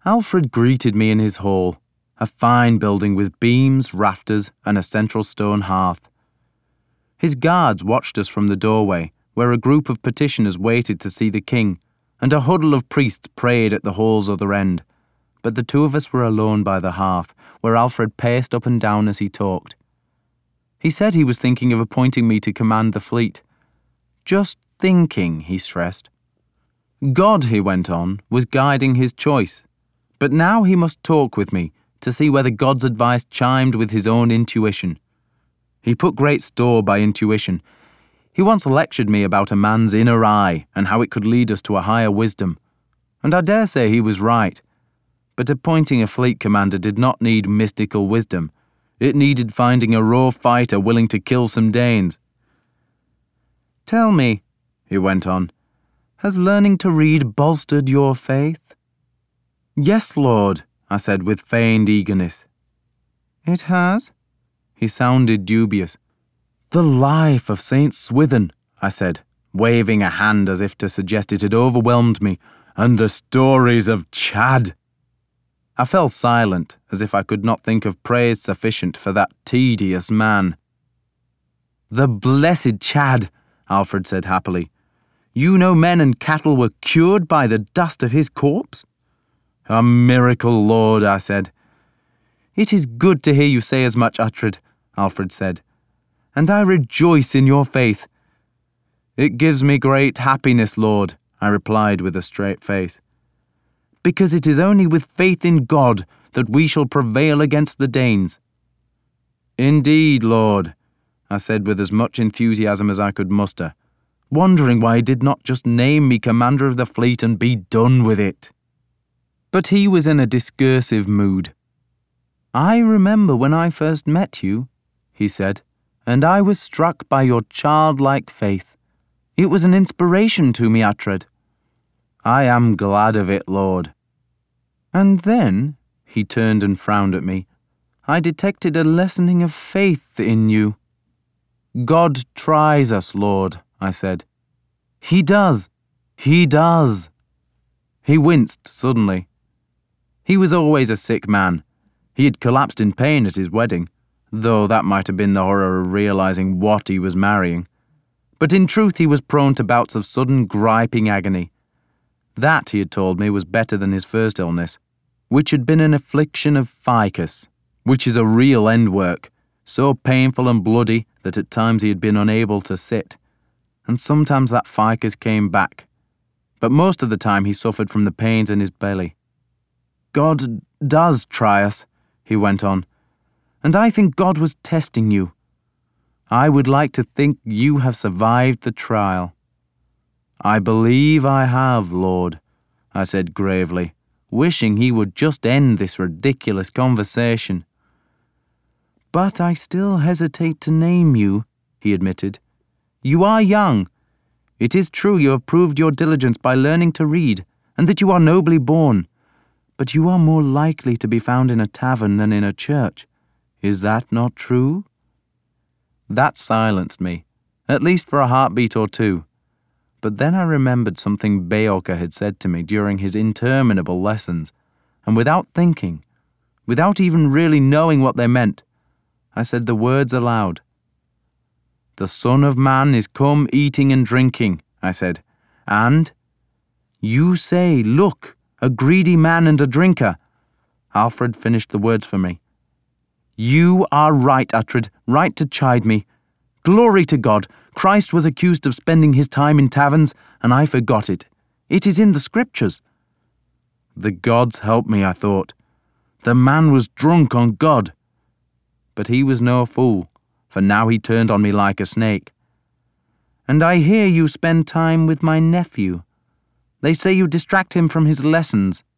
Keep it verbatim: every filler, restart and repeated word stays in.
Alfred greeted me in his hall, a fine building with beams, rafters, and a central stone hearth. His guards watched us from the doorway, where a group of petitioners waited to see the king, and a huddle of priests prayed at the hall's other end. But the two of us were alone by the hearth, where Alfred paced up and down as he talked. He said he was thinking of appointing me to command the fleet. Just thinking, he stressed. God, he went on, was guiding his choice. But now he must talk with me to see whether God's advice chimed with his own intuition. He put great store by intuition. He once lectured me about a man's inner eye and how it could lead us to a higher wisdom. And I dare say he was right. But appointing a fleet commander did not need mystical wisdom. It needed finding a raw fighter willing to kill some Danes. Tell me, he went on, has learning to read bolstered your faith? Yes, Lord, I said with feigned eagerness. It has? He sounded dubious. The life of Saint Swithin, I said, waving a hand as if to suggest it had overwhelmed me, and the stories of Chad. I fell silent, as if I could not think of praise sufficient for that tedious man. The blessed Chad, Alfred said happily. You know men and cattle were cured by the dust of his corpse? A miracle, Lord, I said. It is good to hear you say as much, Uhtred, Alfred said, and I rejoice in your faith. It gives me great happiness, Lord, I replied with a straight face, because it is only with faith in God that we shall prevail against the Danes. Indeed, Lord, I said with as much enthusiasm as I could muster, wondering why he did not just name me commander of the fleet and be done with it. But he was in a discursive mood. I remember when I first met you, he said, and I was struck by your childlike faith. It was an inspiration to me, Uhtred. I am glad of it, Lord. And then, he turned and frowned at me, I detected a lessening of faith in you. God tries us, Lord, I said. He does. He does. He winced suddenly. He was always a sick man. He had collapsed in pain at his wedding, though that might have been the horror of realizing what he was marrying. But in truth he was prone to bouts of sudden griping agony. That, he had told me, was better than his first illness, which had been an affliction of ficus, which is a real end work, so painful and bloody that at times he had been unable to sit. And sometimes that ficus came back. But most of the time he suffered from the pains in his belly. God does try us, he went on, and I think God was testing you. I would like to think you have survived the trial. I believe I have, Lord, I said gravely, wishing he would just end this ridiculous conversation. But I still hesitate to name you, he admitted. You are young. It is true you have proved your diligence by learning to read, and that you are nobly born. But you are more likely to be found in a tavern than in a church. Is that not true? That silenced me, at least for a heartbeat or two. But then I remembered something Beocca had said to me during his interminable lessons, and without thinking, without even really knowing what they meant, I said the words aloud. The Son of Man is come eating and drinking, I said, and you say, look, a greedy man and a drinker. Alfred finished the words for me. You are right, Uhtred, right to chide me. Glory to God, Christ was accused of spending his time in taverns, and I forgot it. It is in the scriptures. The gods help me, I thought. The man was drunk on God. But he was no fool, for now he turned on me like a snake. And I hear you spend time with my nephew. They say you distract him from his lessons,